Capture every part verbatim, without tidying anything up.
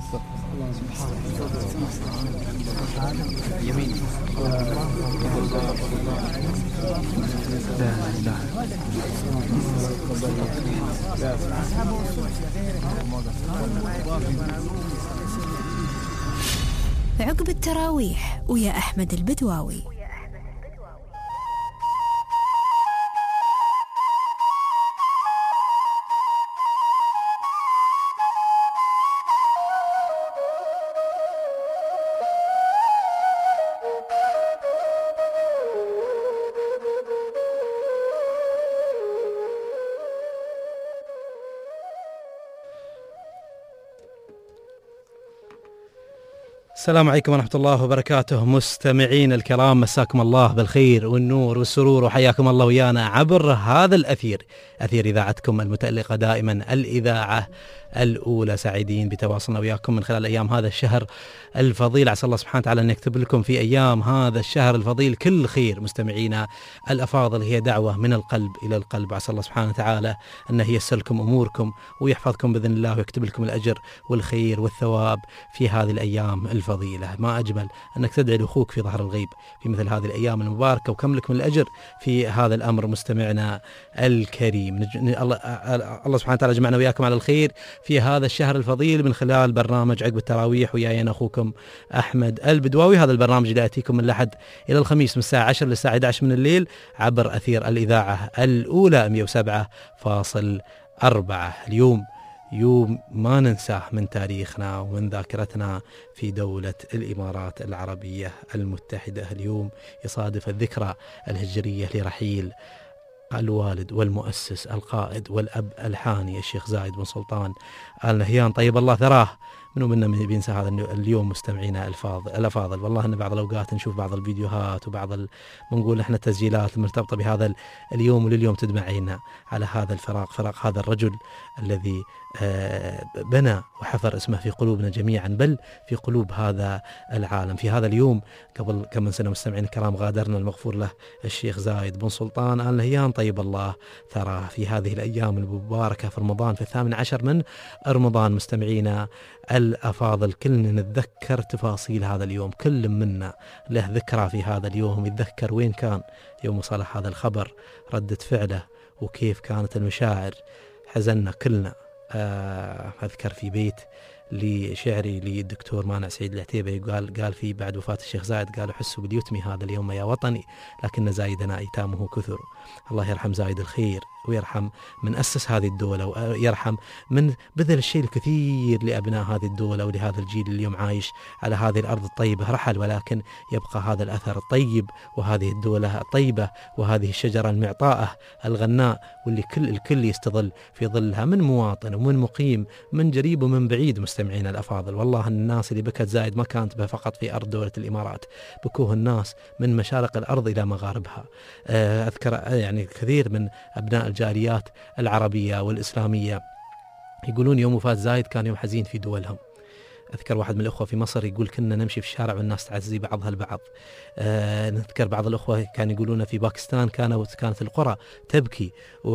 عقب التراويح ويا أحمد البدواوي. السلام عليكم ورحمة الله وبركاته. مستمعين الكرام، مساكم الله بالخير والنور والسرور، وحياكم الله ويانا عبر هذا الأثير، أثير إذاعتكم المتألقة دائما، الإذاعة الأولى. سعيدين بتواصلنا وياكم من خلال أيام هذا الشهر الفضيل. عسى الله سبحانه وتعالى أن يكتب لكم في أيام هذا الشهر الفضيل كل خير. مستمعينا الأفاضل، هي دعوة من القلب إلى القلب. عسى الله سبحانه وتعالى أن ييسر لكم أموركم ويحفظكم بإذن الله ويكتب لكم الأجر والخير والثواب في هذه الأيام الفضيلة. ما أجمل أنك تدعي لأخوك في ظهر الغيب في مثل هذه الأيام المباركة، وكم لك من الأجر في هذا الأمر. مستمعنا الكريم، الله الله سبحانه وتعالى جمعنا وياكم على الخير في هذا الشهر الفضيل من خلال برنامج عقب التراويح وياي أنا أخوكم أحمد البدواوي. هذا البرنامج اللي يأتيكم من الأحد إلى الخميس من الساعة عشرة للساعة إحدى عشر من الليل عبر أثير الإذاعة الأولى مئة وسبعة فاصلة أربعة. اليوم يوم ما ننساه من تاريخنا ومن ذاكرتنا في دولة الإمارات العربية المتحدة. اليوم يصادف الذكرى الهجرية لرحيل الوالد والمؤسس القائد والأب الحاني الشيخ زايد بن سلطان آل نهيان طيب الله ثراه. منو منا بينسى هذا اليوم؟ مستمعينا الفاضل الافاضل، والله ان بعض الاوقات نشوف بعض الفيديوهات وبعض ال... بنقول احنا التسجيلات المرتبطه بهذا اليوم، ولليوم تدمع عيننا على هذا الفراق، فراق هذا الرجل الذي بنى وحفر اسمه في قلوبنا جميعا، بل في قلوب هذا العالم. في هذا اليوم قبل كم من سنه مستمعين الكرام غادرنا المغفور له الشيخ زايد بن سلطان آل نهيان طيب الله ثراه. في هذه الايام المباركه في رمضان، في الثامن عشر من رمضان، مستمعينا الأفاضل، كلنا نتذكر تفاصيل هذا اليوم. كل منا له ذكرى في هذا اليوم، يتذكر وين كان يوم وصل هذا الخبر، ردة فعله وكيف كانت المشاعر. حزننا كلنا. أذكر في بيت لشعري للدكتور مانع سعيد العتيبي قال قال في بعد وفاة الشيخ زايد، قالوا حسوا باليتم هذا اليوم يا وطني، لكن زايدنا أيتامه كثر. الله يرحم زايد الخير ويرحم من أسس هذه الدولة، ويرحم من بذل الشيء الكثير لأبناء هذه الدولة ولهذا الجيل اللي اليوم عايش على هذه الأرض الطيبة. رحل ولكن يبقى هذا الأثر الطيب وهذه الدولة الطيبة وهذه الشجرة المعطاءة الغناء، واللي كل الكل يستظل في ظلها، من مواطن ومن مقيم، من قريب ومن بعيد. مستمعين الأفاضل، والله الناس اللي بكت زايد ما كانت بها فقط في أرض دولة الإمارات، بكوه الناس من مشارق الأرض إلى مغاربها. أذكر يعني كثير من أبناء الجاليات العربية والإسلامية يقولون يوم وفاة زايد كان يوم حزين في دولهم. أذكر واحد من الأخوة في مصر يقول كنا نمشي في الشارع والناس تعزي بعضها البعض. أه نذكر بعض الأخوة كانوا يقولون في باكستان كانت كانت القرى تبكي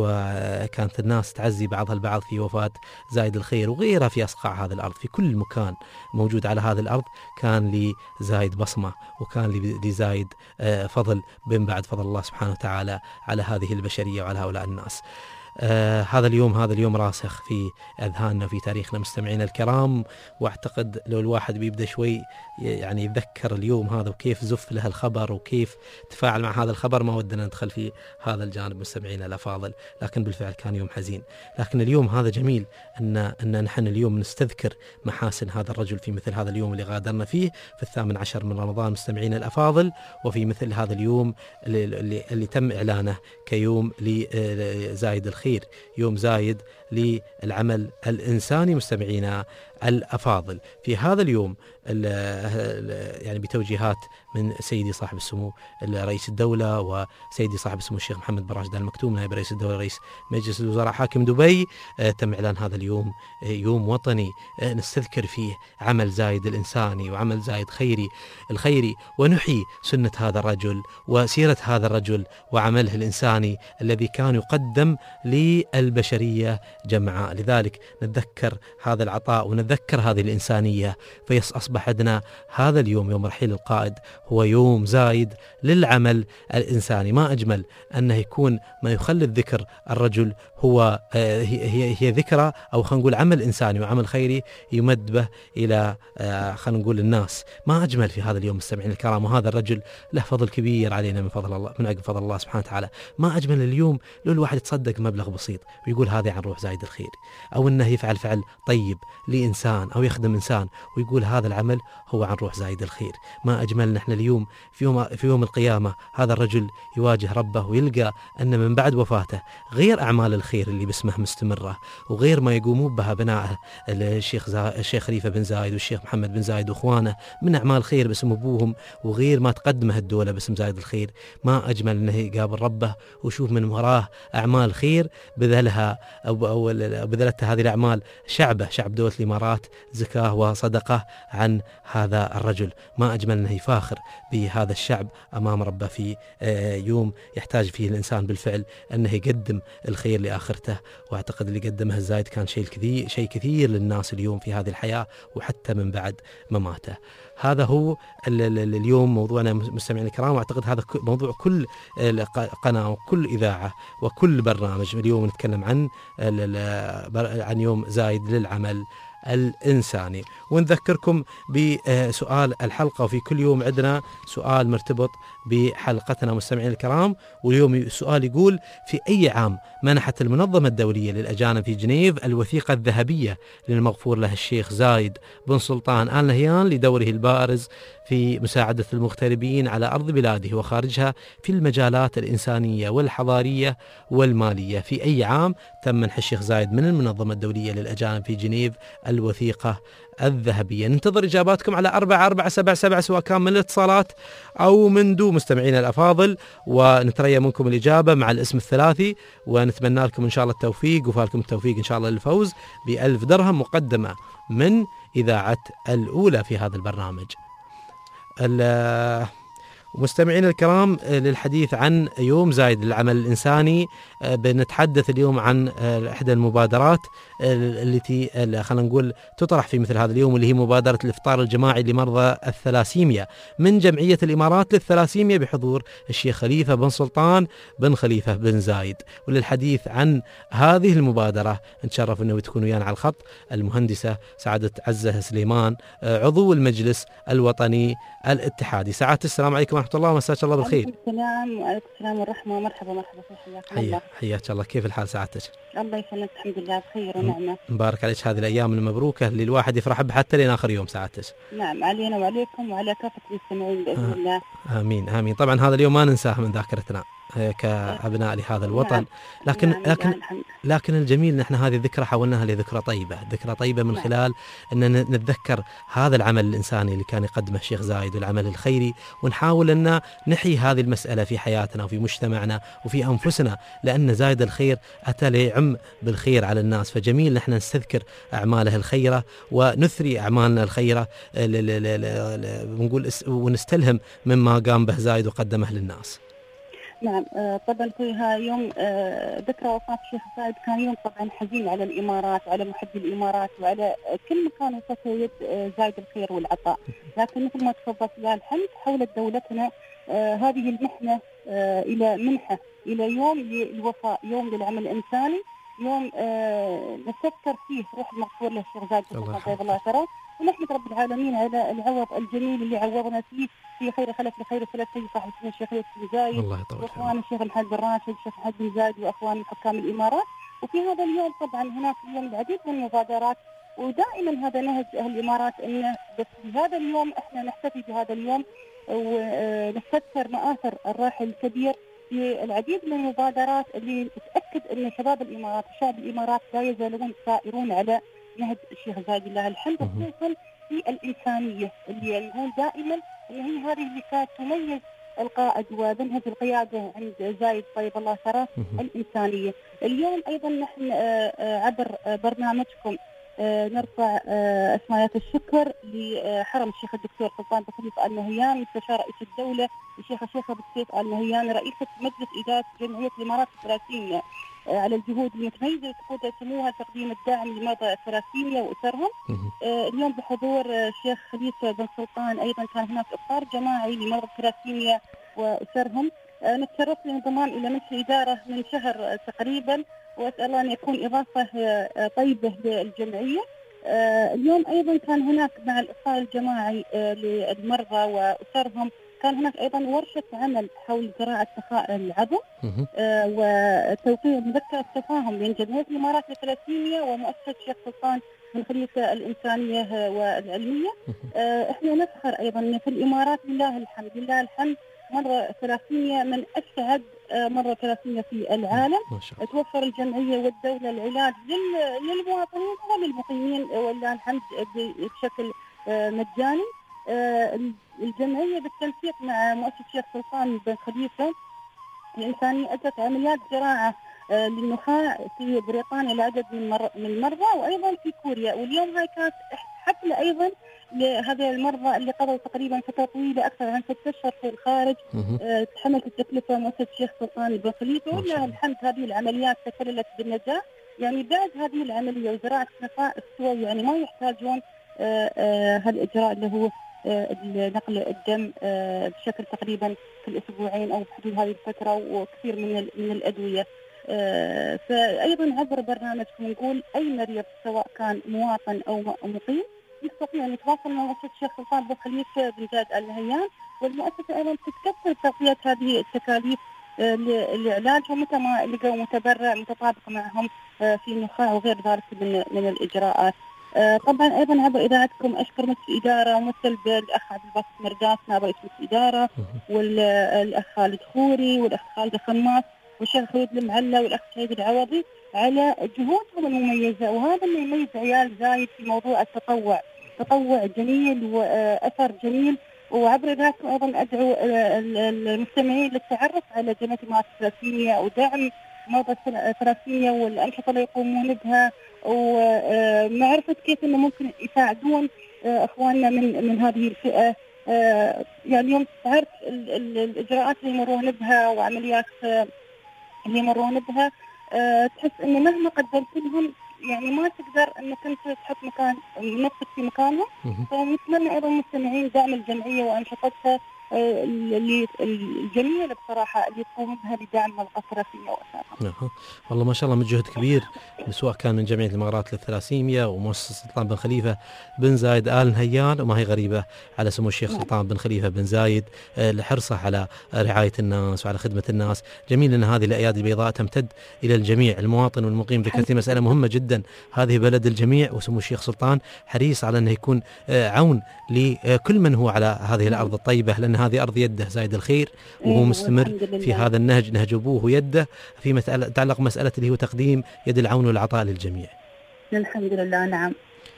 وكانت الناس تعزي بعضها البعض في وفاة زايد الخير، وغيرها في أصقاع هذه الأرض. في كل مكان موجود على هذه الأرض كان لزايد بصمة، وكان لزايد أه فضل من بعد فضل الله سبحانه وتعالى على هذه البشرية وعلى هؤلاء الناس. آه هذا اليوم هذا اليوم راسخ في أذهاننا في تاريخنا مستمعينا الكرام. واعتقد لو الواحد بيبدأ شوي يعني يتذكر اليوم هذا وكيف زف له الخبر وكيف تفاعل مع هذا الخبر، ما ودنا ندخل في هذا الجانب مستمعينا الأفاضل، لكن بالفعل كان يوم حزين. لكن اليوم هذا جميل أن أن نحن اليوم نستذكر محاسن هذا الرجل في مثل هذا اليوم اللي غادرنا فيه في الثامن عشر من رمضان مستمعينا الأفاضل، وفي مثل هذا اليوم اللي, اللي, اللي تم إعلانه كيوم لزايد الخير، يوم زايد للعمل الإنساني مستمعينا الأفاضل. في هذا اليوم يعني بتوجيهات من سيدي صاحب السمو رئيس الدولة وسيدي صاحب السمو الشيخ محمد بن راشد آل مكتوم نائب رئيس الدولة رئيس مجلس الوزراء حاكم دبي، تم إعلان هذا اليوم يوم وطني نستذكر فيه عمل زايد الإنساني وعمل زايد خيري الخيري، ونحيي سنة هذا الرجل وسيرة هذا الرجل وعمله الإنساني الذي كان يقدم للبشرية جمعاء. لذلك نتذكر هذا العطاء ونتذكر هذه الإنسانية، فيصبح عندنا هذا اليوم يوم رحيل القائد هو يوم زايد للعمل الإنساني. ما أجمل أنه يكون ما يخلد ذكر الرجل هو هي هي ذكرى أو خلينا نقول عمل إنساني وعمل خيري يمد به إلى خلينا نقول الناس. ما أجمل في هذا اليوم مستمعين الكرام، وهذا الرجل له فضل كبير علينا من فضل الله، من عقب فضل الله سبحانه وتعالى. ما أجمل اليوم لو الواحد يتصدق مبلغ بسيط ويقول هذه عن روح زايد الخير، أو أنه يفعل فعل طيب لإنسان أو يخدم إنسان ويقول هذا العمل هو عن روح زايد الخير. ما أجمل نحن اليوم في يوم في يوم القيامة هذا الرجل يواجه ربه ويلقى أن من بعد وفاته غير أعمال الخير اللي باسمه مستمرة وغير ما يقومون بها بناءه الشيخ زا... الشيخ خليفة بن زايد والشيخ محمد بن زايد وإخوانه من أعمال خير باسم أبوهم، وغير ما تقدمه الدولة باسم زايد الخير. ما أجمل أنه يقابل ربه ويشوف من وراه أعمال خير بذلها أو, أو بذلتها هذه الأعمال شعبه شعب دولة الإمارات زكاة وصدقة عن هذا الرجل. ما أجمل أنه يفاخر بهذا الشعب أمام ربه في يوم يحتاج فيه الإنسان بالفعل أنه يقدم الخير لآخرته. وأعتقد اللي قدمه الزايد كان شيء كثير شيء كثير للناس اليوم في هذه الحياة وحتى من بعد مماته. هذا هو اليوم موضوعنا مستمعين الكرام، واعتقد هذا موضوع كل قناة وكل إذاعة وكل برنامج. اليوم نتكلم عن عن يوم زايد للعمل الإنساني، ونذكركم بسؤال الحلقة. وفي كل يوم عندنا سؤال مرتبط بحلقتنا مستمعين الكرام، واليوم السؤال يقول: في أي عام منحت المنظمة الدولية للأجانب في جنيف الوثيقة الذهبية للمغفور له الشيخ زايد بن سلطان آل نهيان لدوره البارز في مساعدة المغتربين على أرض بلاده وخارجها في المجالات الإنسانية والحضارية والمالية؟ في أي عام تم منح الشيخ زايد من المنظمة الدولية للأجانب في جنيف الوثيقة الذهبية؟ ننتظر إجاباتكم على أربعة أربعة سبعة سبعة سواء كان من الاتصالات أو من دو مستمعين الأفاضل، ونتريى منكم الإجابة مع الاسم الثلاثي، ونتمنى لكم إن شاء الله التوفيق وفالكم التوفيق إن شاء الله للفوز بألف درهم مقدمة من إذاعة الأولى في هذا البرنامج. مستمعين الكرام، للحديث عن يوم زايد للعمل الإنساني بنتحدث اليوم عن إحدى المبادرات التي خلينا نقول تطرح في مثل هذا اليوم، واللي هي مبادرة الإفطار الجماعي لمرضى الثلاسيميا من جمعية الإمارات للثلاسيميا بحضور الشيخ خليفة بن سلطان بن خليفة بن زايد. وللحديث عن هذه المبادرة نتشرف أنه تكون ويانا على الخط المهندسة سعادة عزة سليمان عضو المجلس الوطني الاتحادي. سعادة السلام عليكم ورحمة الله ومساك الله بالخير. السلام وعليكم السلام والرحمة. مرحبا مرحبا حياك الله. حياك الله. كيف الحال سعادتك؟ الله يسلمك الحمد لله بخير ونعمة. مبارك عليك هذه الأيام المبروكة اللي الواحد يفرح بها حتى لين آخر يوم سعادتك. نعم علينا وعليكم وعلى كافة المستمعين بإذن آه. الله. آمين آمين. طبعا هذا اليوم ما ننساه من ذاكرتنا كأبناء لهذا الوطن. نعم. لكن نعم. لكن لكن الجميل نحن هذه الذكرى حولناها لذكرى طيبة، ذكرى طيبة من نعم. خلال أن نتذكر هذا العمل الإنساني اللي كان يقدمه الشيخ زايد والعمل الخيري، ونحاول أن نحيي هذه المسألة في حياتنا وفي مجتمعنا وفي أنفسنا، لأن زايد الخير أتى ليعم بالخير على الناس. فجميل نحن نستذكر أعماله الخيرة ونثري أعمالنا الخيرة ونقول ونستلهم مما قام به زايد وقدمه للناس. نعم طبعا فيها يوم ذكرى وفاة الشيخ زايد كان يوم طبعا حزين على الإمارات وعلى محبي الإمارات وعلى كل مكان وصفه يد زايد الخير والعطاء. لكن مثل ما تفضلت لها الحمد حولت دولتنا هذه المحنة إلى منحة، إلى يوم للوفاء، يوم للعمل الإنساني، يوم نتذكر فيه روح المغفور له الشيخ زايد طيب الله ثراه، ونحمد رب العالمين على العوض الجميل اللي عوضنا فيه في خير خلف لخير ثلاث سيد صاحب السنة الشيخ بن زايد واخوان الشيخ محمد بن راشد الشيخ محمد بن زايد واخوان حكام الامارات. وفي هذا اليوم طبعا هناك اليوم العديد من المبادرات، ودائما هذا نهج اهل الامارات انه بس في هذا اليوم احنا نحتفي بهذا اليوم ونستذكر مآثر الراحل الكبير في العديد من المبادرات اللي تأكد ان شباب الامارات وشعب الامارات لا يزالون سائرون على نهج الشيخ زايد الله الحمد، خصوصا في الإنسانية اللي نقول دائما أن هي هذه اللي كانت تميز القائد ومنهج القيادة عند زايد طيب الله ثراه، الإنسانية. اليوم أيضا نحن عبر برنامجكم نرفع أسماءات الشكر لحرم الشيخ الدكتور سلطان بن خليفة آل نهيان مستشار رئيس الدولة، الشيخ الشيخ بن سيف آل نهيان رئيسة مجلس إدارة جمعية الإمارات الثلاثينية، على الجهود المتميزة اللي تقودها سموها تقديم الدعم لمرضى الثلاسيميا وأسرهم. اليوم بحضور الشيخ خليفة بن سلطان أيضا كان هناك إفطار جماعي لمرضى الثلاسيميا وأسرهم. نتشرف الانضمام إلى مجلس الإدارة من شهر تقريبا، وأسأل الله أن يكون إضافة طيبة للجمعية. اليوم أيضا كان هناك مع الإفطار الجماعي للمرضى وأسرهم كان هناك أيضا ورشة عمل حول زراعة نخاع العظم وتوقيع مذكرة تفاهم بين جمعية الإمارات للثلاسيميا ومؤسسة الشيخ سلطان بن خليفة الإنسانية والعلمية. إحنا نفخر أيضا في الإمارات لله الحمد لله الحمد مرضى الثلاسيميا من أسعد مرضى الثلاسيميا في العالم. توفر الجمعية والدولة العلاج للمواطنين وللمقيمين ولله الحمد بشكل مجاني. الجمعية بالتنسيق مع مؤسسة الشيخ سلطان بن خليفة الإنسانية أجرت عمليات زراعة للنخاع في بريطانيا لعدد من المرضى وأيضا في كوريا، واليوم هاي كانت حفلة أيضا لهذه المرضى اللي قضوا تقريبا فترة طويلة أكثر عن ستة أشهر في الخارج. أه تحملت التكلفة مؤسسة الشيخ سلطان بن خليفة ولله الحمد هذه العمليات تكللت بالنجاح. يعني بعد هذه العملية وزراعة نخاع استوى يعني ما يحتاجون هالإجراء اللي هو نقل الدم بشكل تقريبا في الأسبوعين أو بحدود هذه الفترة وكثير من من الأدوية. فأيضا عبر برنامجكم نقول أي مريض سواء كان مواطن أو مقيم يستطيع أن يتواصل مع مؤسسة الشيخ سلطان بن خليفة بن زايد آل نهيان، والمؤسسة أيضا تتكفل تغطية هذه التكاليف لعلاجهم متى ما لقوا متبرع متطابق معهم في النخاع وغير ذلك من من الإجراءات. طبعا ايضا عبر اذاعتكم اشكر مجلس الاداره ممثل بالاخ عبد الباسط مرداس نائب رئيس مجلس الاداره والاخ خالد خوري والاخ خالد خماس والشيخ خالد المعلى والاخ سعيد العوضي على جهودهم المميزه، وهذا اللي يميز عيال زايد في موضوع التطوع، تطوع جميل واثر جميل. وعبر اذاعتكم ايضا ادعو المستمعين للتعرف على جمعيه الإمارات الثلاسيميا ودعم مرضى الثلاسيميا والانشطه اللي يقومون بها ومعرفة كيف إنه ممكن يساعدون إخواننا من من هذه الفئة. يعني اليوم تعرف الإجراءات اللي يمرون بها وعمليات اللي يمرون بها تحس إنه مهما قدمت لهم يعني ما تقدر إنك أنت تحط مكان نفسك في مكانهم. فنتمنى أيضا المستمعين دعم الجمعية وأنشطتها اللي الجميلة بصراحة اللي تقوم بها لدعم مرضى الثلاسيميا وأسرهم. والله ما شاء الله مجهود كبير سواء كان من جمعية الإمارات للثلاسيميا ومؤسسة سلطان بن خليفة بن زايد آل نهيان، وما هي غريبة على سمو الشيخ سلطان بن خليفة بن زايد لحرصه على رعاية الناس وعلى خدمة الناس. جميل أن هذه الأيادي البيضاء تمتد إلى الجميع، المواطن والمقيم. ذكرتي مسألة مهمة جدا، هذه بلد الجميع، وسمو الشيخ سلطان حريص على أنه يكون عون لكل من هو على هذه الأرض الطيبة، لأن هذه أرض يده زايد الخير، وهو مستمر في هذا النهج، نهج أبوه ويده، في تعلق مسألة اللي هو تقديم يد العون والعطاء للجميع. الحمد لله. نعم.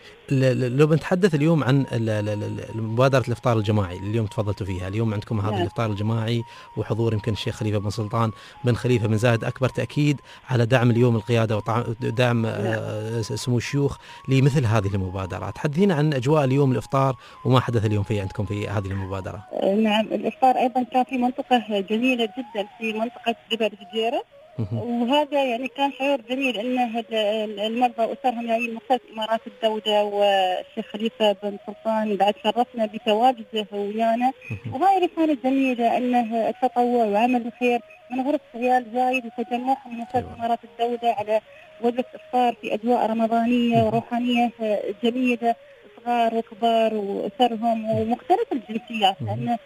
لو بنتحدث اليوم عن مبادرة الإفطار الجماعي اللي اليوم تفضلتوا فيها، اليوم عندكم هذا الإفطار الجماعي وحضور يمكن الشيخ خليفة بن سلطان بن خليفة بن زايد، أكبر تأكيد على دعم اليوم القيادة ودعم سمو الشيوخ لمثل هذه المبادرات. حدثينا عن أجواء اليوم الإفطار وما حدث اليوم في عندكم في هذه المبادرة. نعم، الإفطار أيضا كان في منطقة جميلة جدا في منطقة جبل الجيرة، وهذا يعني كان شعور جميل ان المرضى واسرهم يعني مختلف امارات الدوله والشيخ خليفه بن سلطان بعد شرفنا بتواجده ويانا، وهاي رساله جميله انه التطوع وعمل الخير من غرف عيال زايد وتجمعهم من مختلف امارات الدوله على وجبه افطار في اجواء رمضانيه وروحانيه جميله، صغار وكبار واسرهم ومختلف الجنسيات، لانه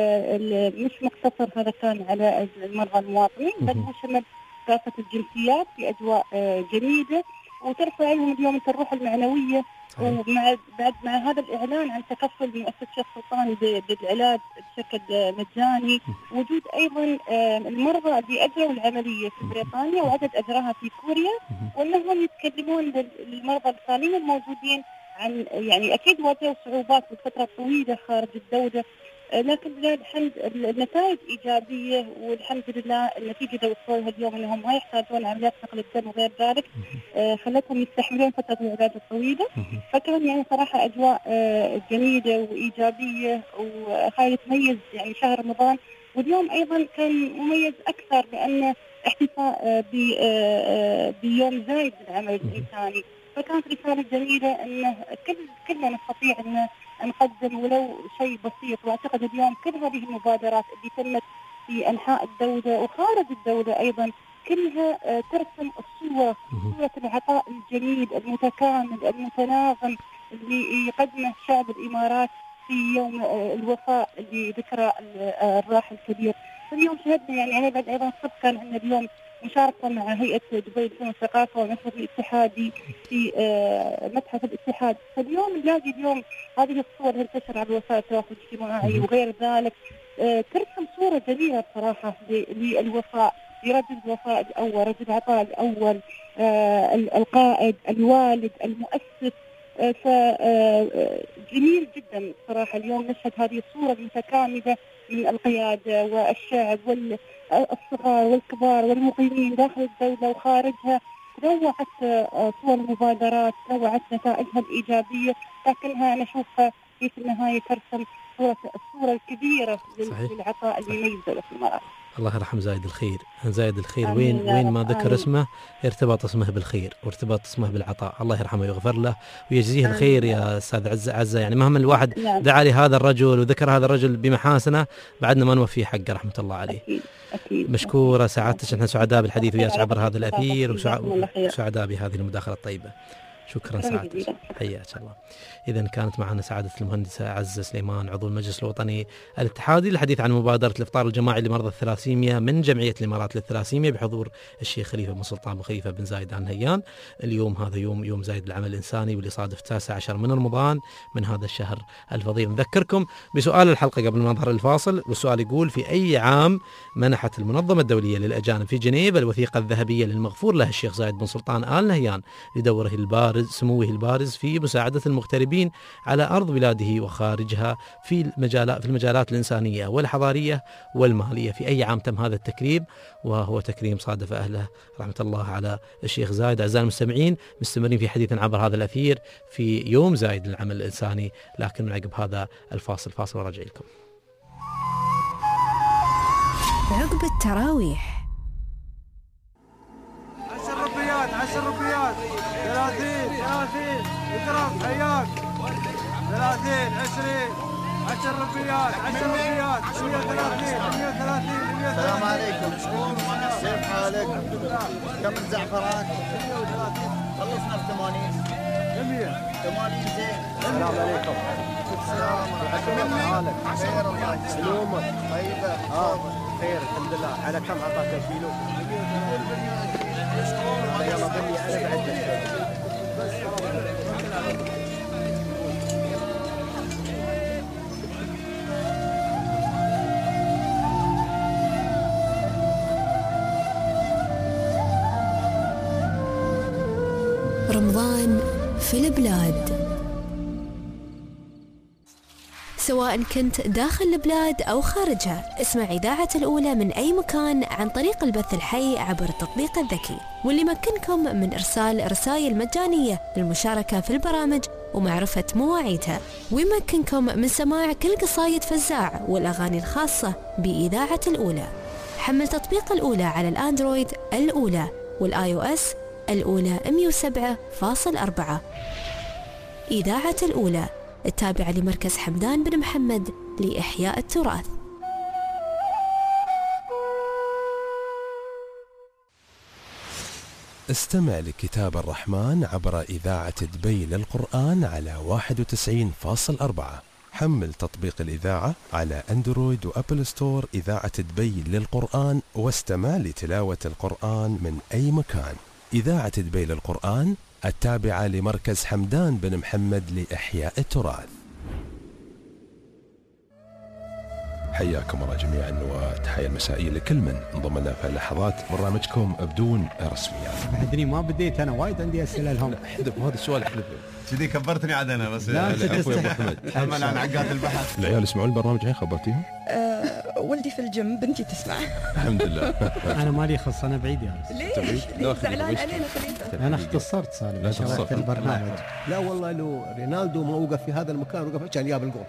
مش مقتصر هذا كان على المرضى المواطنين بل هو شمل كافة الجنسيات في أجواء جميلة، وترفع لهم اليوم الروح المعنوية. ومع بعد مع هذا الإعلان عن تكفل مؤسسة الشيخ سلطان بالعلاج بشكل مجاني، وجود أيضا المرضى اللي أجروا العملية في بريطانيا وعدد أجراها في كوريا، وأنهم يتكلمون للمرضى الصالين الموجودين عن يعني أكيد واجهوا صعوبات بالفترة الطويلة خارج الدولة، لكن لله الحمد النتائج إيجابية، والحمد لله النتيجة اللي وصلوا لها اليوم أنهم ما يحتاجون عمليات نقل الدم وغير ذلك، خلتهم يستحملون فترة العلاج الطويلة. فكان يعني صراحة أجواء جميلة وإيجابية، وهاي تميز يعني شهر رمضان. واليوم أيضا كان مميز أكثر لأن احتفاء بيوم زايد للعمل الإنساني. فكانت رسالة جميلة أنه كل كلنا نستطيع أن نقدم ولو شيء بسيط. وأعتقد اليوم كل هذه المبادرات اللي تمت في أنحاء الدولة وخارج الدولة أيضا كلها ترسم الصورة صورة العطاء الجميل المتكامل المتناغم اللي يقدمه شعب الإمارات في يوم الوفاء لذكرى الراحل الكبير. اليوم شهدنا يعني أنا بعد أيضا سبقا أن اليوم مشاركة مع هيئة دبي للفنون والثقافة والمتحف الاتحادي في متحف الاتحاد. فاليوم نلاقي اليوم هذه الصور اللي تنتشر على وسائل التواصل الاجتماعي وغير ذلك ترسم صورة جميلة بصراحة للوفاء، لرجل الوفاء الأول، رجل العطاء الأول، القائد، الوالد، المؤسس. فجميل جدا صراحة اليوم نشهد هذه الصورة المتكاملة من القيادة والشعب والصغار والكبار والمقيمين داخل الدولة وخارجها. تنوعت صور المبادرات، تنوعت نتائجها الإيجابية، لكنها نشوفها في النهاية ترسم صورة الصورة الكبيرة للعطاء اللي يميز دولة الإمارات. الله يرحم زايد الخير. زايد الخير وين وين ما ذكر آمين. اسمه ارتباط اسمه بالخير وارتباط اسمه بالعطاء. الله يرحمه ويغفر له ويجزيه آمين. الخير يا استاذ عزة. عزة يعني مهما الواحد نعم. دعا لهذا الرجل وذكر هذا الرجل بمحاسنه بعدنا ما نوفي حقه رحمة الله عليه. أكيد. أكيد. مشكورة سعادتك. احنا سعداء بالحديث وياك عبر هذا الأثير وسعداء بهذه المداخلة الطيبة. شكرا سعادتك. حياك الله. إذا كانت معنا سعادة المهندسة عزة سليمان عضو المجلس الوطني الاتحادي للحديث عن مبادرة الإفطار الجماعي لمرضى الثلاسيميا من جمعية الإمارات للثلاسيميا بحضور الشيخ خليفة بن سلطان بن خليفة بن زايد آل نهيان. اليوم هذا يوم يوم زايد العمل الإنساني واللي صادف التاسع عشر من رمضان من هذا الشهر الفضيل. نذكركم بسؤال الحلقة قبل ما نظهر الفاصل، والسؤال يقول: في أي عام منحت المنظمة الدولية للأجانب في جنيف الوثيقة الذهبية للمغفور له الشيخ زايد بن سلطان آل نهيان لدوره البارز سموه البارز في مساعدة المغتربين على أرض بلاده وخارجها في المجالات في المجالات الإنسانية والحضارية والمالية؟ في أي عام تم هذا التكريم؟ وهو تكريم صادف أهله رحمة الله على الشيخ زايد. أعزائي المستمعين مستمرين في حديث عبر هذا الأثير في يوم زايد للعمل الإنساني، لكن من عقب هذا الفاصل فاصل وراجع لكم. عقب التراويح عشر ربيات عشر ربيات ثلاثين ثلاثين اضرب حياك ثلاثين عشرين عشر ربيات عشر ربيات مية وثلاثين مية وثلاثين. السلام عليكم، كيف حالك؟ كم الزعفران؟ خلصنا في ثمانين مية ثمانين زين. السلام عليكم. السلام عليكم. حالك خير الله يسلمك. طيبة اه خير الحمد لله. على كم عطاك الكيلو؟ يلا بني انا بعدك. رمضان في البلاد. سواء كنت داخل البلاد أو خارجها، اسمع إذاعة الأولى من أي مكان عن طريق البث الحي عبر التطبيق الذكي، واللي يمكنكم من إرسال رسائل مجانية للمشاركة في البرامج ومعرفة مواعيدها، ويمكنكم من سماع كل قصايد فزاع والأغاني الخاصة بإذاعة الأولى. حمل تطبيق الأولى على الأندرويد الأولى والآي أو إس الأولى مئة وسبعة فاصلة أربعة. إذاعة الأولى التابعة لمركز حمدان بن محمد لإحياء التراث. استمع لكتاب الرحمن عبر إذاعة دبي للقرآن على واحد وتسعين فاصلة أربعة. حمل تطبيق الإذاعة على أندرويد وأبل ستور إذاعة دبي للقرآن واستمع لتلاوة القرآن من أي مكان. إذاعة دبي للقرآن التابعة لمركز حمدان بن محمد لإحياء التراث. حياكم الله جميعا وتحية المسائية لكل من انضم لنا في لحظات برنامجكم بدون رسميات. أدري ما بديت أنا وايد عندي أسئلة لهم. احذف هذا السؤال احذفه. كذي كبرتني عاد أنا بس. لا أنت تستحي. أمل عن عقات البحث. العيال يسمعون البرنامج الحين خبرتيهم؟ أه ولدي في الجيم، بنتي تسمع. الحمد لله. أنا مالي خص، أنا بعيد يا بس. ليش؟ ليش زعلان علينا خليفة؟ أنا اختصرت سالم. لا شرحت البرنامج. لا والله لو رينالدو ما وقف في هذا المكان وقف عشان ياب الجول.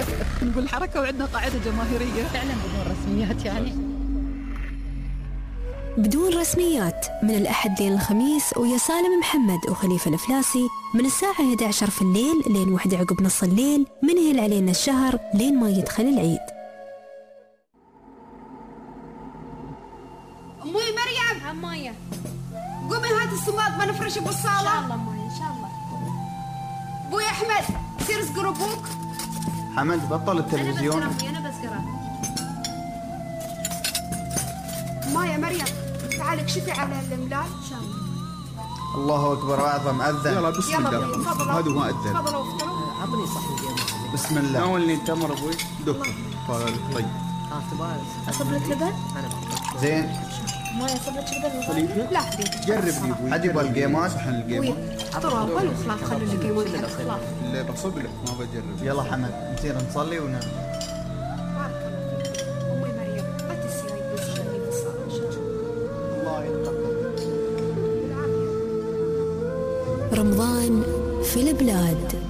نقول حركة وعندنا قاعدة جماهيرية. فعلا بدون رسميات يعني. بدون رسميات من الأحد لين الخميس ويا سالم محمد وخليفة الفلاسي من الساعة إحدى عشرة في الليل لين واحدة عقب نص الليل، منهل علينا الشهر لين ما يدخل العيد. أمي مريم عماية قومي هات الصماد بنفرش بالصالة. إن شاء الله أماية إن شاء الله. أبوي أحمد سير اسقر أبوك. حمد بطل التلفزيون. أنا بسقر أنا بسقره. مايا مريم تعالي اكشفي على الإملاء. إن شاء الله. الله أكبر أعظم أذن. يلا بسم الله. هذا هو أذن. تفضلوا افطروا. عطني صحن. بسم الله. ناولني تمر أبوي. دك. طيب. أصب لك لبن؟ زين. ما يصب لك لبن؟ لا جربني أبوي. حد يبغى الجيمات؟ صحن الجيمات. اعطوا أول خلاص خلوا الجيمات خلاص. اللي بصب لك ما بجرب. يلا حمد نصير نصلي وننام. بارك الله فيك. أمي مريم لا تسيري بس خلي بالصالة إن شاء الله. الله يتقبل. رمضان في البلاد.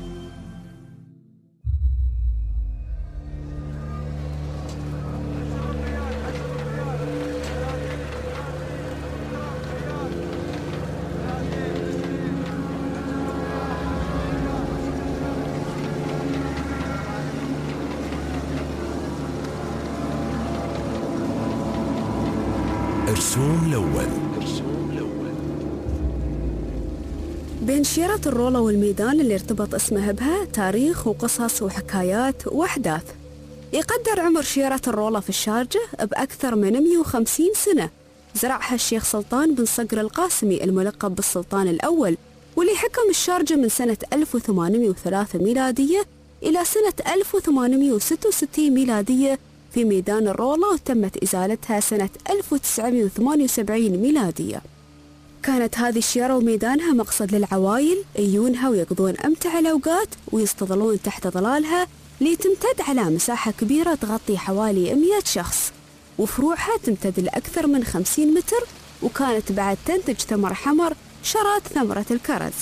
إرسوم الأول. بين شيرة الرولة والميدان اللي ارتبط اسمها بها تاريخ وقصص وحكايات وأحداث. يقدر عمر شيرة الرولة في الشارجة بأكثر من مئة وخمسين سنة، زرعها الشيخ سلطان بن صقر القاسمي الملقب بالسلطان الأول، واللي حكم الشارجة من سنة ألف وثمانمئة وثلاثة ميلادية إلى سنة ألف وثمانمئة وستة وستين ميلادية في ميدان الرولة، وتمت إزالتها سنة ألف وتسعمئة وثمانية وسبعين ميلادية. كانت هذه الشيرة وميدانها مقصد للعوائل يجونها ويقضون أمتع الأوقات ويستظلون تحت ظلالها، لتمتد على مساحة كبيرة تغطي حوالي مئة شخص، وفروعها تمتد لأكثر من خمسين متر، وكانت بعد تنتج ثمر حمر شرات ثمرة الكرز.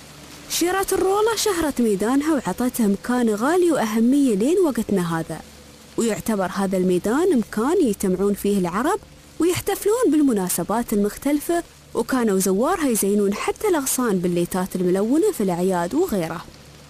شيرة الرولة شهرت ميدانها وعطتها مكان غالي وأهمية لين وقتنا هذا، ويعتبر هذا الميدان مكان يجتمعون فيه العرب ويحتفلون بالمناسبات المختلفة، وكانوا زوارها يزينون حتى الأغصان بالليتات الملونة في الأعياد وغيره.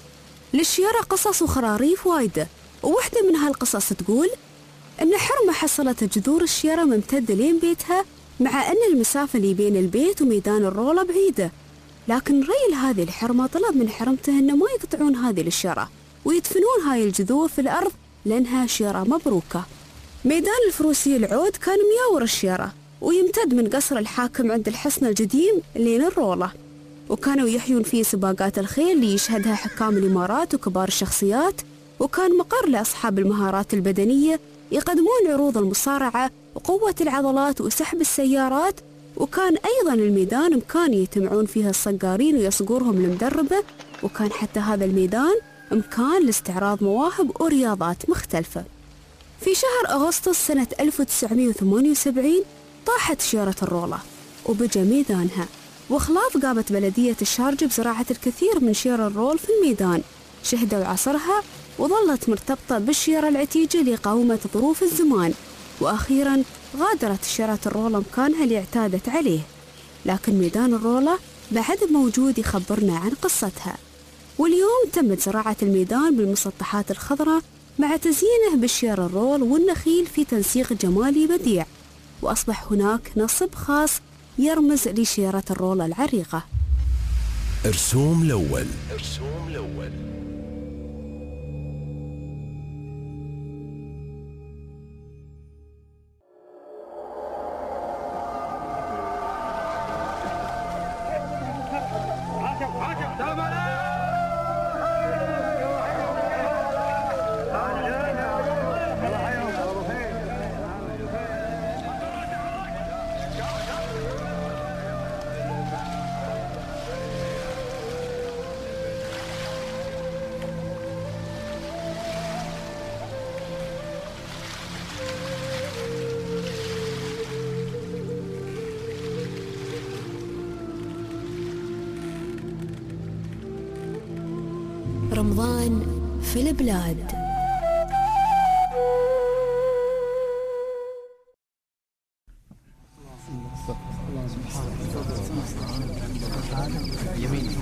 للشيرة قصص وخراريف وايدة، وواحدة من هالقصص تقول إن حرمة حصلت جذور الشيرة ممتدة لين بيتها، مع أن المسافة اللي بين البيت وميدان الرولة بعيدة، لكن ريل هذه الحرمة طلب من حرمته إنه ما يقطعون هذه الشيرة ويدفنون هاي الجذور في الأرض لأنها شيرة مبروكة. ميدان الفروسي العود كان مياور الشيرة، ويمتد من قصر الحاكم عند الحصن القديم لين الرولة، وكانوا يحيون فيه سباقات الخيل اللي يشهدها حكام الإمارات وكبار الشخصيات، وكان مقر لأصحاب المهارات البدنية يقدمون عروض المصارعة وقوة العضلات وسحب السيارات، وكان أيضا الميدان مكان يجتمعون فيها الصقارين ويصقورهم المدربة، وكان حتى هذا الميدان مكان لاستعراض مواهب ورياضات مختلفة. في شهر أغسطس سنة ألف وتسعمئة وثمانية وسبعين طاحت شيرة الرولة وبجى ميدانها، وخلاف قامت بلدية الشارجة بزراعة الكثير من شير الرول في الميدان، شهدوا عصرها وظلت مرتبطة بالشيرة العتيجة اللي قاومت ظروف الزمان، وأخيرا غادرت شيرة الرولة مكانها اللي اعتادت عليه، لكن ميدان الرولة بعد موجود يخبرنا عن قصتها. واليوم تمت زراعة الميدان بالمسطحات الخضراء مع تزيينه بالشير الرول والنخيل في تنسيق جمالي بديع، وأصبح هناك نصب خاص يرمز لشيرة الرولة العريقة. إرسوم الأول. إرسوم الأول. رمضان في البلاد. يمين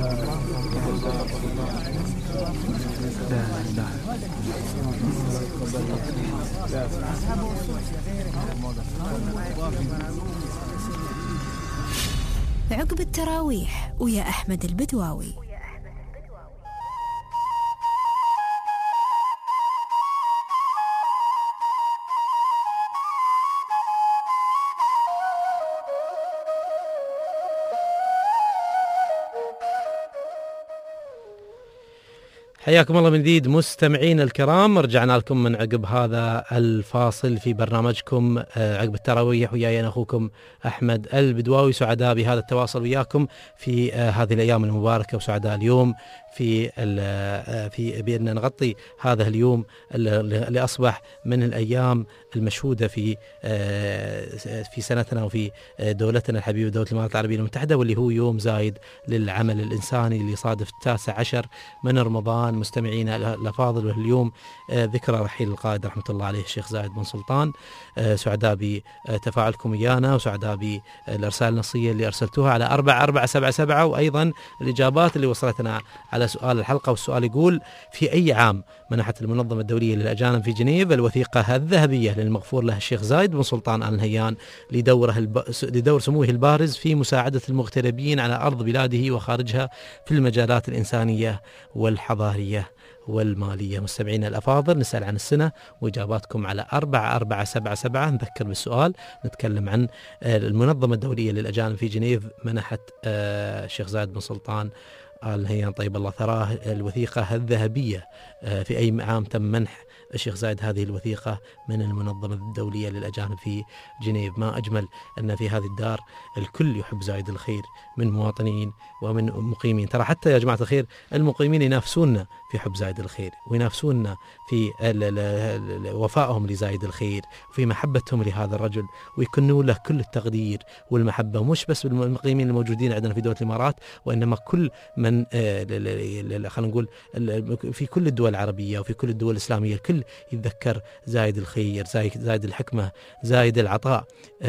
عقب التراويح ويا أحمد البدواوي. حياكم الله من جديد مستمعين الكرام، رجعنا لكم من عقب هذا الفاصل في برنامجكم عقب التراويح وياي أنا أخوكم أحمد البدواوي. سعداء بهذا التواصل وياكم في هذه الأيام المباركة، وسعداء اليوم في في بأن نغطي هذا اليوم اللي أصبح من الأيام المشهودة في في سنتنا وفي دولتنا الحبيبة دولة الإمارات العربية المتحدة، واللي هو يوم زايد للعمل الإنساني اللي صادف التاسع عشر من رمضان. مستمعينا الأفاضل، واليوم ذكرى رحيل القائد رحمة الله عليه الشيخ زايد بن سلطان. سعداء بتفاعلكم ويانا، وسعداء بالإرسال النصية اللي أرسلتوها على أربعة أربعة سبعة سبعة، وأيضا الإجابات اللي وصلتنا على سؤال الحلقة. والسؤال يقول: في أي عام منحت المنظمة الدولية للأجانب في جنيف الوثيقة الذهبية للمغفور له الشيخ زايد بن سلطان آل نهيان لدوره الب... لدور سموه البارز في مساعدة المغتربين على أرض بلاده وخارجها في المجالات الإنسانية والحضارية والمالية؟ مستمعينا الأفاضل، نسأل عن السنة وإجاباتكم على أربعة أربعة سبعة سبعة. نذكر بالسؤال، نتكلم عن المنظمة الدولية للأجانب في جنيف منحت الشيخ زايد بن سلطان آل نهيان طيب الله ثراه الوثيقة الذهبية. في أي عام تم منح الشيخ زايد هذه الوثيقة من المنظمة الدولية للأجانب في جنيف؟ ما أجمل أن في هذه الدار الكل يحب زايد الخير من مواطنين ومن مقيمين. ترى حتى يا جماعة الخير المقيمين ينافسوننا في حب زايد الخير، وينافسوننا في وفائهم لزايد الخير وفي محبتهم لهذا الرجل، ويكنوا له كل التقدير والمحبة، مش بس بالمقيمين الموجودين عندنا في دولة الإمارات، وإنما كل من خلينا نقول في كل الدول العربية وفي كل الدول الإسلامية. الكل يتذكر زايد الخير، زايد الحكمة، زايد العطاء.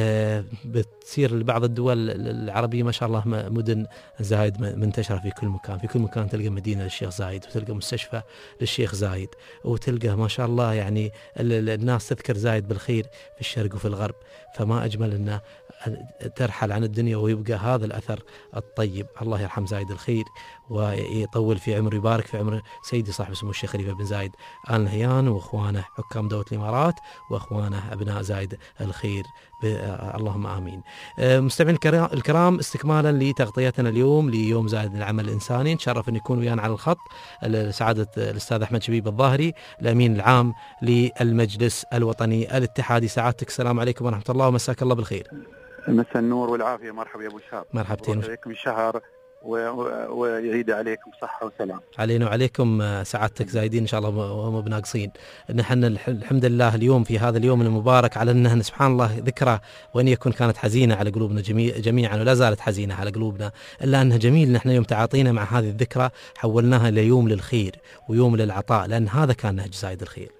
بتصير لبعض الدول العربية ما شاء الله مدن زايد منتشرة في كل مكان، في كل مكان تلقى مدينة للشيخ زايد، وتلقى مستشفى للشيخ زايد، وتلقى ما شاء الله يعني الناس تذكر زايد بالخير في الشرق وفي الغرب. فما أجمل أن ترحل عن الدنيا ويبقى هذا الأثر الطيب. الله يرحم زايد الخير ويطول في عمره، يبارك في عمر سيدي صاحب سمو الشيخ خليفة بن زايد آل نهيان وإخوانه حكام دولة الإمارات وإخوانه أبناء زايد الخير، اللهم آمين. مستمعين الكرام، استكمالا لتغطيتنا اليوم ليوم زايد العمل الإنساني، نشرف أن يكون ويانا على الخط سعادة الأستاذ أحمد شبيب الظاهري الأمين العام للمجلس الوطني الاتحادي. سعادتك السلام عليكم ورحمة الله ومساك الله بالخير. مساء النور والعافية. مرحبا يا أبو شهاب. مرحبتين. عليكم شهر ويعيد عليكم صحة وسلام. علينا وعليكم سعادتك زايدين إن شاء الله وما بناقصين. نحن الحمد لله اليوم في هذا اليوم المبارك على أنها سبحان الله ذكرى، وإن يكون كانت حزينة على قلوبنا جميعا ولا زالت حزينة على قلوبنا، إلا أنها جميل نحن يوم تعاطينا مع هذه الذكرى حولناها ليوم للخير ويوم للعطاء، لأن هذا كان نهج زايد الخير.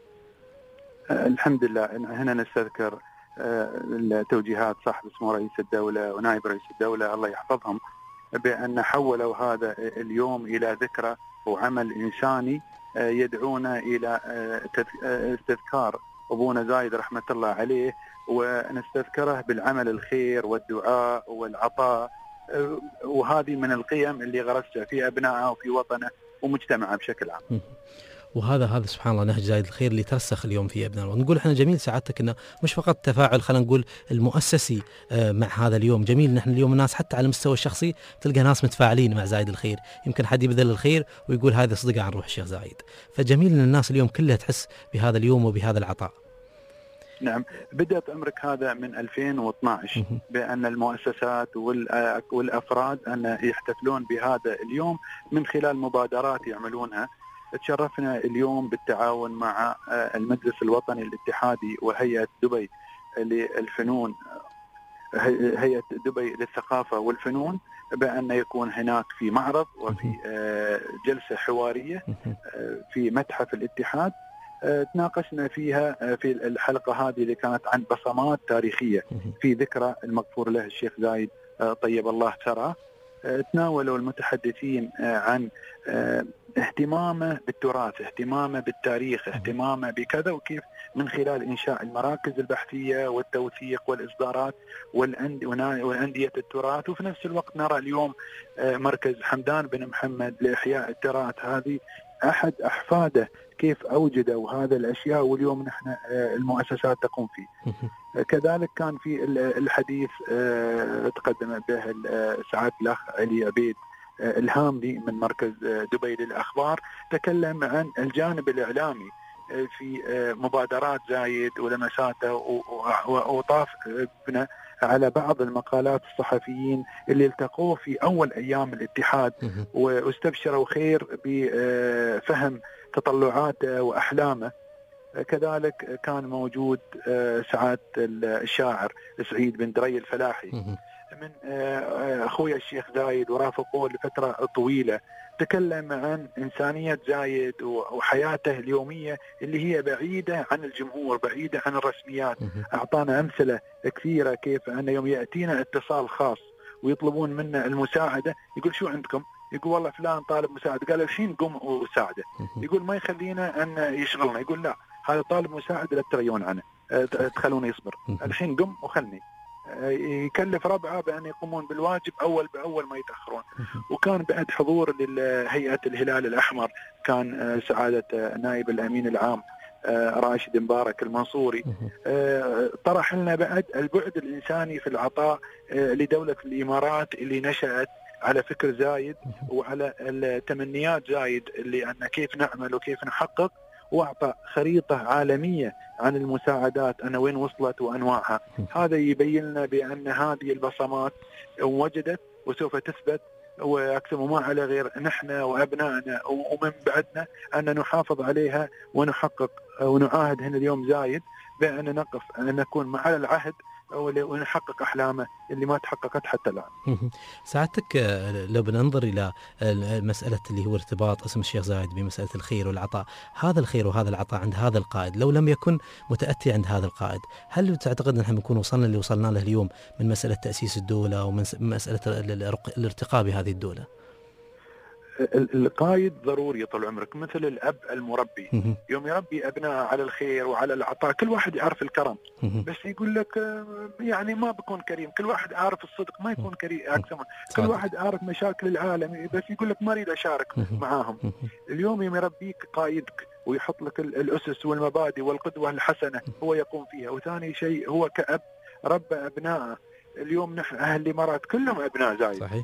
الحمد لله. هنا نستذكر التوجيهات صاحب سمو رئيس الدولة ونائب رئيس الدولة الله يحفظهم، بأن حولوا هذا اليوم إلى ذكرى وعمل إنساني يدعونا إلى استذكار أبونا زايد رحمة الله عليه، ونستذكره بالعمل الخير والدعاء والعطاء، وهذه من القيم اللي غرسها في أبنائه وفي وطنه ومجتمعه بشكل عام. وهذا هذا سبحان الله نهج زايد الخير اللي ترسخ اليوم في ابنائنا. ونقول احنا جميل سعادتك انه مش فقط تفاعل خلينا نقول المؤسسي مع هذا اليوم، جميل نحن اليوم الناس حتى على المستوى الشخصي تلقى ناس متفاعلين مع زايد الخير، يمكن حد يبذل الخير ويقول هذا صدقه عن روح الشيخ زايد. فجميل ان الناس اليوم كلها تحس بهذا اليوم وبهذا العطاء. نعم، بدأت أمرك هذا من ألفين واثناشر بأن المؤسسات والأفراد أن يحتفلون بهذا اليوم من خلال مبادرات يعملونها. تشرفنا اليوم بالتعاون مع المجلس الوطني الاتحادي وهيئة دبي للفنون، هيئة دبي للثقافة والفنون، بأن يكون هناك في معرض وفي جلسة حوارية في متحف الاتحاد. تناقشنا فيها في الحلقة هذه اللي كانت عن بصمات تاريخية في ذكرى المغفور له الشيخ زايد طيب الله ثراه. تناولوا المتحدثين عن اهتمامه بالتراث، اهتمامه بالتاريخ، اهتمامه بكذا، وكيف من خلال إنشاء المراكز البحثية والتوثيق والإصدارات والأندية التراث. وفي نفس الوقت نرى اليوم مركز حمدان بن محمد لإحياء التراث، هذه أحد أحفاده كيف أوجدوا هذا الأشياء، واليوم نحن المؤسسات تقوم فيه. كذلك كان في الحديث تقدم به سعادة الأخ علي عبيد الهامدي من مركز دبي للأخبار، تكلم عن الجانب الإعلامي في مبادرات زايد ولمساته، وطاف بنا على بعض المقالات الصحفيين اللي التقوه في أول أيام الاتحاد واستبشروا خير بفهم تطلعاته وأحلامه. كذلك كان موجود سعادة الشاعر سعيد بن دري الفلاحي من أخوي الشيخ زايد ورافقوه لفترة طويلة، تكلم عن إنسانية زايد وحياته اليومية اللي هي بعيدة عن الجمهور، بعيدة عن الرسميات. أعطانا أمثلة كثيرة كيف أن يوم يأتينا اتصال خاص ويطلبون منا المساعدة، يقول شو عندكم؟ يقول والله فلان طالب مساعدة، قال الحين قم وساعده. يقول ما يخلينا أن يشغلنا، يقول لا هذا طالب مساعدة لا تريون عنه، تخلونه يصبر، الحين قم وخلني. يكلف ربعه بأن يقومون بالواجب أول بأول ما يتأخرون. وكان بعد حضور لهيئة الهلال الأحمر، كان سعادة نائب الأمين العام راشد مبارك المنصوري طرح لنا بعد البعد الإنساني في العطاء لدولة الإمارات اللي نشأت على فكر زايد وعلى التمنيات زايد اللي أن كيف نعمل وكيف نحقق، وأعطى خريطة عالمية عن المساعدات أنا وين وصلت وأنواعها. هذا يبين لنا بأن هذه البصمات وجدت وسوف تثبت، وأكثر ما على غير نحن وأبنائنا ومن بعدنا أن نحافظ عليها ونحقق ونعاهد هنا اليوم زايد بأن نقف أن نكون مع العهد ونحقق أحلامه اللي ما تحققت حتى الآن. سعادتك لو بننظر إلى مسألة اللي هو ارتباط اسم الشيخ زايد بمسألة الخير والعطاء، هذا الخير وهذا العطاء عند هذا القائد لو لم يكن متأتي عند هذا القائد، هل تعتقد أن نحن بنكون وصلنا اللي وصلنا له اليوم من مسألة تأسيس الدولة ومن مسألة الارتقاء بهذه الدولة؟ القائد ضروري طول عمرك مثل الأب المربي، يوم يربي أبناء على الخير وعلى العطاء. كل واحد يعرف الكرم، بس يقول لك يعني ما بكون كريم. كل واحد عارف الصدق ما يكون كريم أكثر. كل واحد عارف مشاكل العالم، بس يقول لك ما أريد أشارك معاهم. اليوم يوم يربيك قائدك ويحط لك الأسس والمبادئ والقدوة الحسنة هو يقوم فيها. وثاني شيء هو كأب ربى أبناءه. اليوم نحن أهل الإمارات كلهم أبناء زايد، صحيح،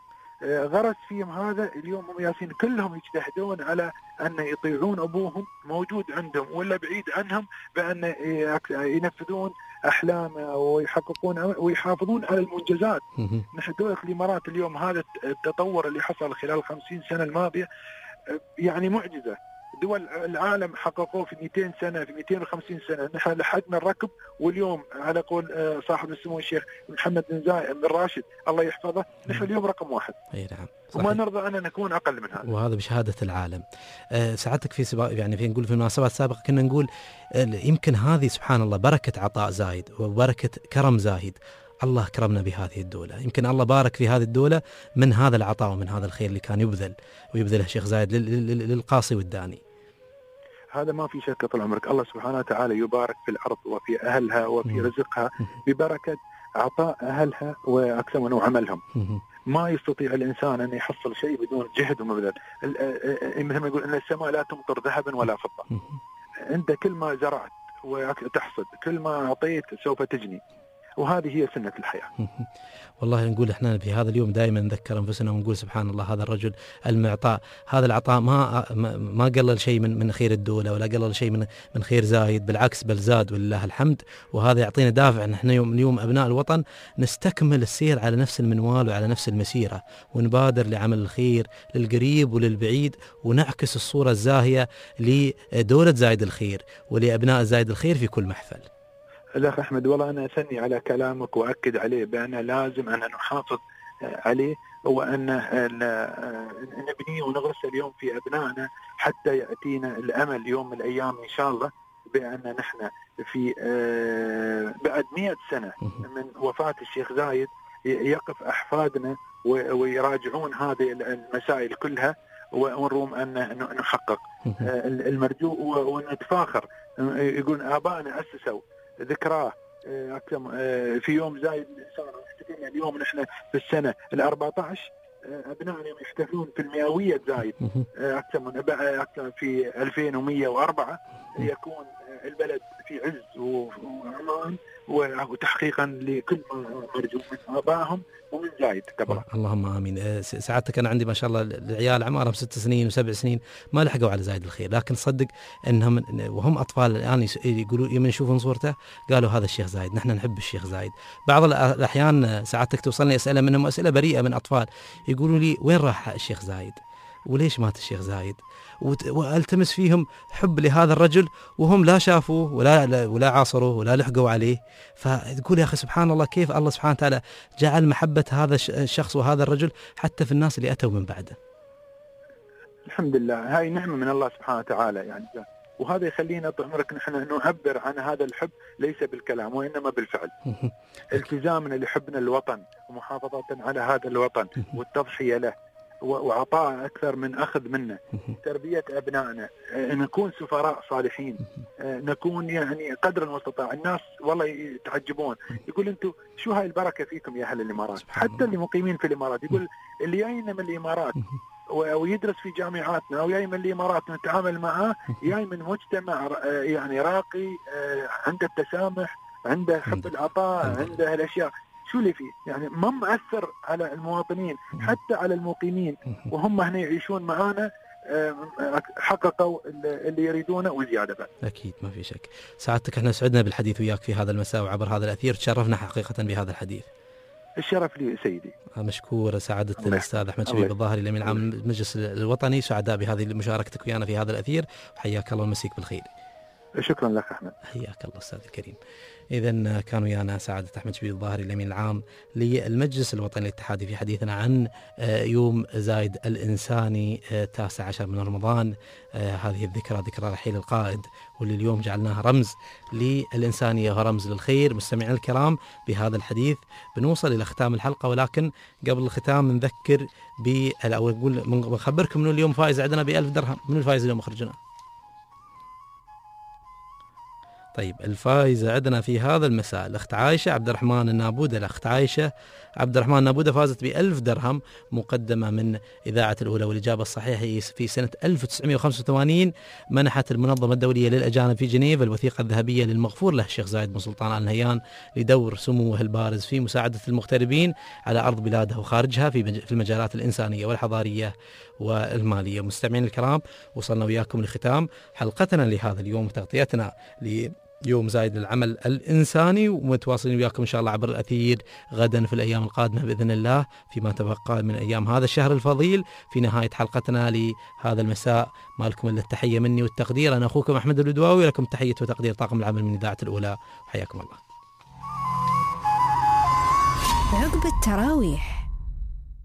غرس فيهم هذا. اليوم هم ياسين كلهم يجتهدون على أن يطيعون أبوهم موجود عندهم ولا بعيد عنهم، بأن ينفذون أحلامه ويحققون ويحافظون على المنجزات. نحن دولة الإمارات اليوم هذا التطور اللي حصل خلال خمسين سنة الماضية يعني معجزة. دول العالم حققوه في مئتين سنة، في مئتين وخمسين سنة. نحن لحقنا الركب، واليوم على قول صاحب السمو الشيخ محمد بن زايد بن راشد الله يحفظه، نحن اليوم رقم واحد. أي نعم، وما نرضى أن نكون أقل من هذا، وهذا بشهادة العالم. أه ساعتك في سبا... يعني في نقول في المناسبات السابقة كنا نقول يمكن هذه سبحان الله بركة عطاء زايد وبركة كرم زايد، الله كرمنا بهذه الدولة. يمكن الله بارك في هذه الدولة من هذا العطاء ومن هذا الخير اللي كان يبذل ويبذله الشيخ زايد للقاصي والداني. هذا ما في شك طول عمرك. الله سبحانه وتعالى يبارك في الأرض وفي أهلها وفي رزقها ببركة عطاء أهلها وأكثر من عملهم. ما يستطيع الإنسان أن يحصل شيء بدون جهد ومبذل. مثل ما يقول أن السماء لا تمطر ذهبا ولا فضة. أنت كل ما زرعت وتحصد، كل ما أعطيت سوف تجني، وهذه هي سنة الحياة. والله نقول احنا في هذا اليوم دائما نذكر انفسنا ونقول سبحان الله هذا الرجل المعطاء، هذا العطاء ما ما قلل شيء من من خير الدولة ولا قلل شيء من من خير زايد، بالعكس بل زاد ولله الحمد. وهذا يعطينا دافع ان احنا يوم اليوم ابناء الوطن نستكمل السير على نفس المنوال وعلى نفس المسيرة، ونبادر لعمل الخير للقريب وللبعيد، ونعكس الصورة الزاهية لدولة زايد الخير ولأبناء زايد الخير في كل محفل. الأخ أحمد والله أنا أثني على كلامك وأكد عليه بأن لازم أن نحافظ عليه وأن نبنيه ونغرس اليوم في أبنائنا حتى يأتينا الأمل يوم من الأيام إن شاء الله بأن نحن في بعد مئة سنة من وفاة الشيخ زايد يقف أحفادنا ويراجعون هذه المسائل كلها، ونروم أن نحقق المرجو ونتفاخر. يقول آبائنا أسسوا ذكراه في يوم زايد الإنسان، احتفلنا اليوم نحن في السنة الأربعة عشر، أبنائنا يحتفلون في المئوية زايد أكثر في ألفين ومئة وأربعة، يكون البلد في عز وأمان وتحقيقا لكل ما نرجو من آبائهم ومن زايد كبر. اللهم آمين. سعادتك أنا عندي ما شاء الله العيال عمارهم ست سنين وسبع سنين ما لحقوا على زايد الخير، لكن صدق أنهم وهم أطفال الآن يقولوا يوم يشوفون صورته قالوا هذا الشيخ زايد، نحن نحب الشيخ زايد. بعض الأحيان سعادتك توصلني أسئلة منهم، أسئلة بريئة من أطفال يقولوا لي وين راح الشيخ زايد؟ وليش مات الشيخ زايد؟ والتمس فيهم حب لهذا الرجل وهم لا شافوه ولا ولا عاصروه ولا لحقوا عليه. فتقول يا اخي سبحان الله كيف الله سبحانه وتعالى جعل محبة هذا الشخص وهذا الرجل حتى في الناس اللي اتوا من بعده. الحمد لله، هاي نعمة من الله سبحانه وتعالى يعني، وهذا يخلينا طول عمرك نحن نعبر عن هذا الحب ليس بالكلام وإنما بالفعل. التزامنا لحبنا الوطن ومحافظة على هذا الوطن والتضحية له وعطاء أكثر من أخذ منه، تربية أبنائنا، نكون سفراء صالحين، نكون يعني قدر المستطاع. الناس والله يتعجبون يقول أنتم شو هاي البركة فيكم يا أهل الإمارات، حتى اللي مقيمين في الإمارات يقول اللي جاينا من الإمارات ويدرس في جامعاتنا أو جاي من الإمارات نتعامل معاه جاي من مجتمع يعني راقي، عنده التسامح، عنده حب العطاء، عنده الأشياء. شو اللي فيه يعني ما مأثر على المواطنين حتى على المقيمين، وهم هنا يعيشون معانا حققوا اللي يريدونه وزيادة بعد. أكيد ما في شك. سعادتك احنا سعدنا بالحديث وياك في هذا المساء وعبر هذا الأثير، تشرفنا حقيقة بهذا الحديث. الشرف لي سيدي. مشكور سعادة الأستاذ أحمد شبيب الظاهري الأمين العام المجلس الوطني، سعداء بهذه مشاركتك ويانا في هذا الأثير، وحياك الله ومسيك بالخير. شكرا لك أحمد. حياك الله أستاذ الكريم. إذن كان ويانا سعادة أحمد شبيب الظاهري الأمين العام للمجلس الوطني الاتحادي في حديثنا عن يوم زايد الإنساني التاسع عشر من رمضان. هذه الذكرى ذكرى رحيل القائد، واللي اليوم جعلناها رمز للإنسانية ورمز للخير. مستمعينا الكرام بهذا الحديث بنوصل إلى ختام الحلقة، ولكن قبل الختام نذكر ب أو نقول نخبركم إنه اليوم فائز عندنا بألف درهم. من الفائز اليوم أخرجنا؟ طيب الفائزة عندنا في هذا المساء الأخت عائشة عبد الرحمن النابودة. الأخت عائشة عبد الرحمن النابودة فازت بألف درهم مقدمة من إذاعة الأولى، والإجابة الصحيحة في سنة ألف وتسعمئة وخمسة وثمانين منحت المنظمة الدولية للأجانب في جنيف الوثيقة الذهبية للمغفور له الشيخ زايد بن سلطان آل نهيان لدور سموه البارز في مساعدة المغتربين على أرض بلاده وخارجها في المجالات الإنسانية والحضارية والمالية. مستمعين الكرام وصلنا وياكم لختام حلقتنا لهذا اليوم، تغطيتنا ل يوم زايد العمل الإنساني، ومتواصلين وياكم إن شاء الله عبر الأثير غدا في الأيام القادمة بإذن الله فيما تبقى من أيام هذا الشهر الفضيل. في نهاية حلقتنا لهذا المساء ما لكم إلا التحية مني والتقدير، أنا أخوكم أحمد الودواوي، لكم تحية وتقدير طاقم العمل من إذاعة الأولى، حياكم الله. عقب التراويح